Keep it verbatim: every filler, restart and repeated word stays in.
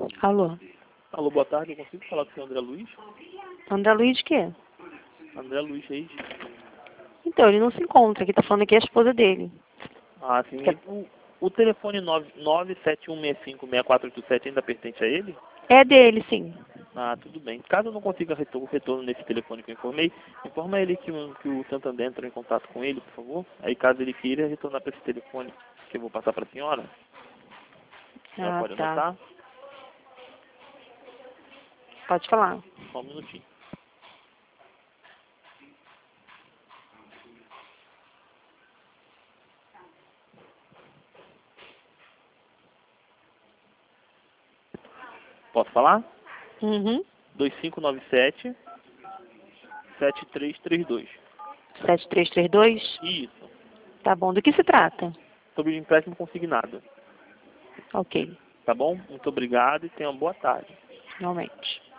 Alô? Alô, boa tarde, eu consigo falar com o senhor André Luiz? André Luiz de quê? André Luiz Reis. Então, ele não se encontra, aqui tá falando aqui a esposa dele. Ah, sim. Que- O, o telefone nove sete um seis cinco seis quatro oito sete ainda pertence a ele? É dele, sim. Ah, tudo bem. Caso eu não consiga retorno, retorno nesse telefone que eu informei, informa ele que, o- que o Santander entrou em contato com ele, por favor. Aí caso ele queira retornar para esse telefone que eu vou passar para a senhora, a senhora Ah, pode tá. anotar? Pode falar. Só um minutinho. Posso falar? Uhum. dois cinco nove sete, sete três três dois. sete três três dois? Isso. Tá bom. Do que se trata? Sobre o empréstimo consignado. Ok. Tá bom? Muito obrigado e tenha uma boa tarde. Realmente.